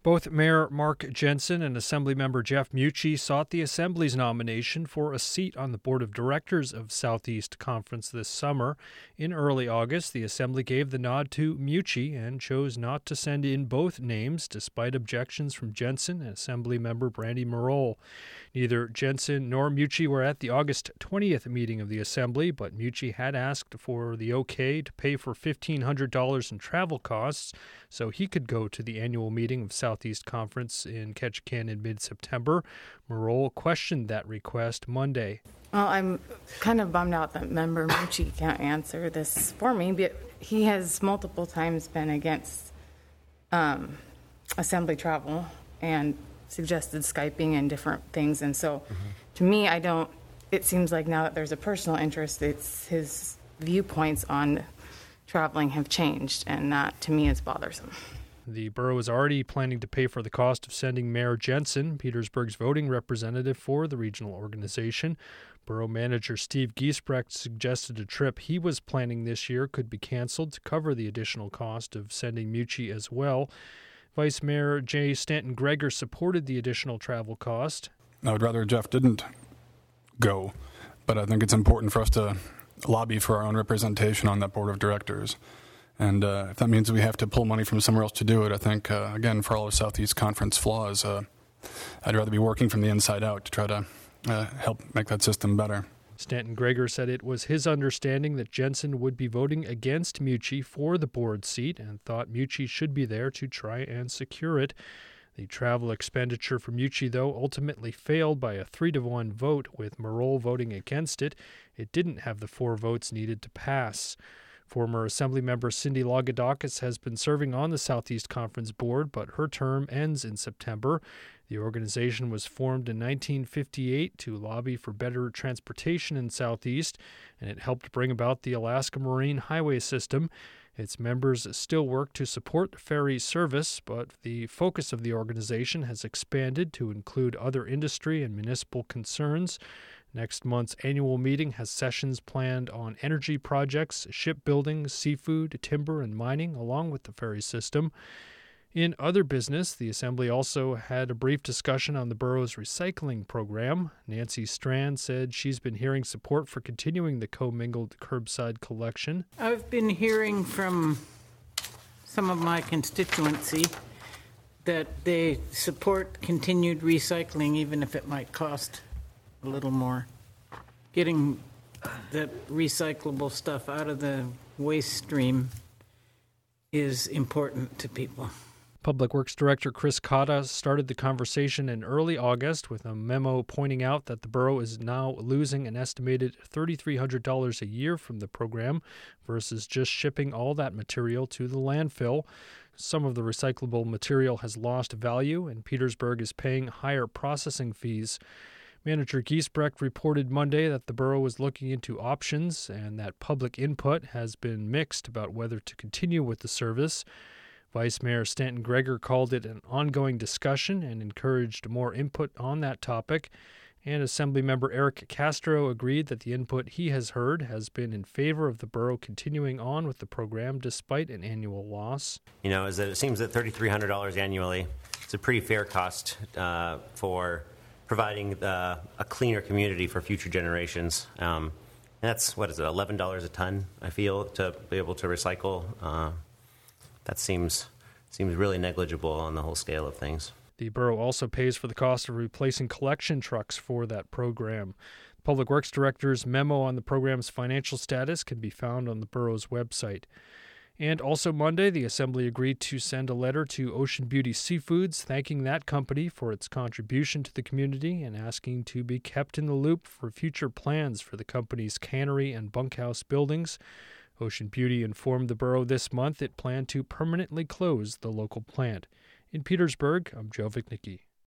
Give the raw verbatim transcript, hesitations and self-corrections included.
Both Mayor Mark Jensen and Assemblymember Jeff Mucci sought the Assembly's nomination for a seat on the Board of Directors of Southeast Conference this summer. In early August, the Assembly gave the nod to Mucci and chose not to send in both names, despite objections from Jensen and Assemblymember Brandy Marolle. Neither Jensen nor Mucci were at the August twentieth meeting of the Assembly, but Mucci had asked for the okay to pay for fifteen hundred dollars in travel costs so he could go to the annual meeting of Southeast Conference in Ketchikan in mid-September. Marolle questioned that request Monday. Well, I'm kind of bummed out that Member Mucci can't answer this for me, but he has multiple times been against um, Assembly travel and suggested Skyping and different things. And so mm-hmm. to me, I don't, it seems like now that there's a personal interest, it's his viewpoints on traveling have changed, and that to me is bothersome. The borough is already planning to pay for the cost of sending Mayor Jensen, Petersburg's voting representative for the regional organization. Borough manager Steve Giesbrecht suggested a trip he was planning this year could be canceled to cover the additional cost of sending Mucci as well. Vice Mayor Jay Stanton-Greger supported the additional travel cost. I would rather Jeff didn't go, but I think it's important for us to lobby for our own representation on that board of directors. And uh, if that means we have to pull money from somewhere else to do it, I think, uh, again, for all of Southeast Conference flaws, uh, I'd rather be working from the inside out to try to uh, help make that system better. Stanton-Greger said it was his understanding that Jensen would be voting against Mucci for the board seat and thought Mucci should be there to try and secure it. The travel expenditure for Mucci, though, ultimately failed by a three to one vote, with Marolle voting against it. It didn't have the four votes needed to pass. Former Assemblymember Cindy Lagodakis has been serving on the Southeast Conference Board, but her term ends in September. The organization was formed in nineteen fifty-eight to lobby for better transportation in Southeast, and it helped bring about the Alaska Marine Highway System. Its members still work to support ferry service, but the focus of the organization has expanded to include other industry and municipal concerns. Next month's annual meeting has sessions planned on energy projects, shipbuilding, seafood, timber, and mining, along with the ferry system. In other business, the Assembly also had a brief discussion on the borough's recycling program. Nancy Strand said she's been hearing support for continuing the commingled curbside collection. I've been hearing from some of my constituency that they support continued recycling, even if it might cost a little more. Getting the recyclable stuff out of the waste stream is important to people. Public Works Director Chris Cotta started the conversation in early August with a memo pointing out that the borough is now losing an estimated three thousand three hundred dollars a year from the program versus just shipping all that material to the landfill. Some of the recyclable material has lost value, and Petersburg is paying higher processing fees. Manager Giesbrecht reported Monday that the borough was looking into options and that public input has been mixed about whether to continue with the service. Vice Mayor Stanton-Greger called it an ongoing discussion and encouraged more input on that topic. And Assemblymember Eric Castro agreed that the input he has heard has been in favor of the borough continuing on with the program despite an annual loss. You know, is that it seems that three thousand three hundred dollars annually is a pretty fair cost uh, for providing uh, a cleaner community for future generations. Um, and that's, what is it, eleven dollars a ton, I feel, to be able to recycle. Uh, that seems seems really negligible on the whole scale of things. The borough also pays for the cost of replacing collection trucks for that program. The Public Works Director's memo on the program's financial status can be found on the borough's website. And also Monday, the Assembly agreed to send a letter to Ocean Beauty Seafoods thanking that company for its contribution to the community and asking to be kept in the loop for future plans for the company's cannery and bunkhouse buildings. Ocean Beauty informed the borough this month it planned to permanently close the local plant. In Petersburg, I'm Joe Vichnicki.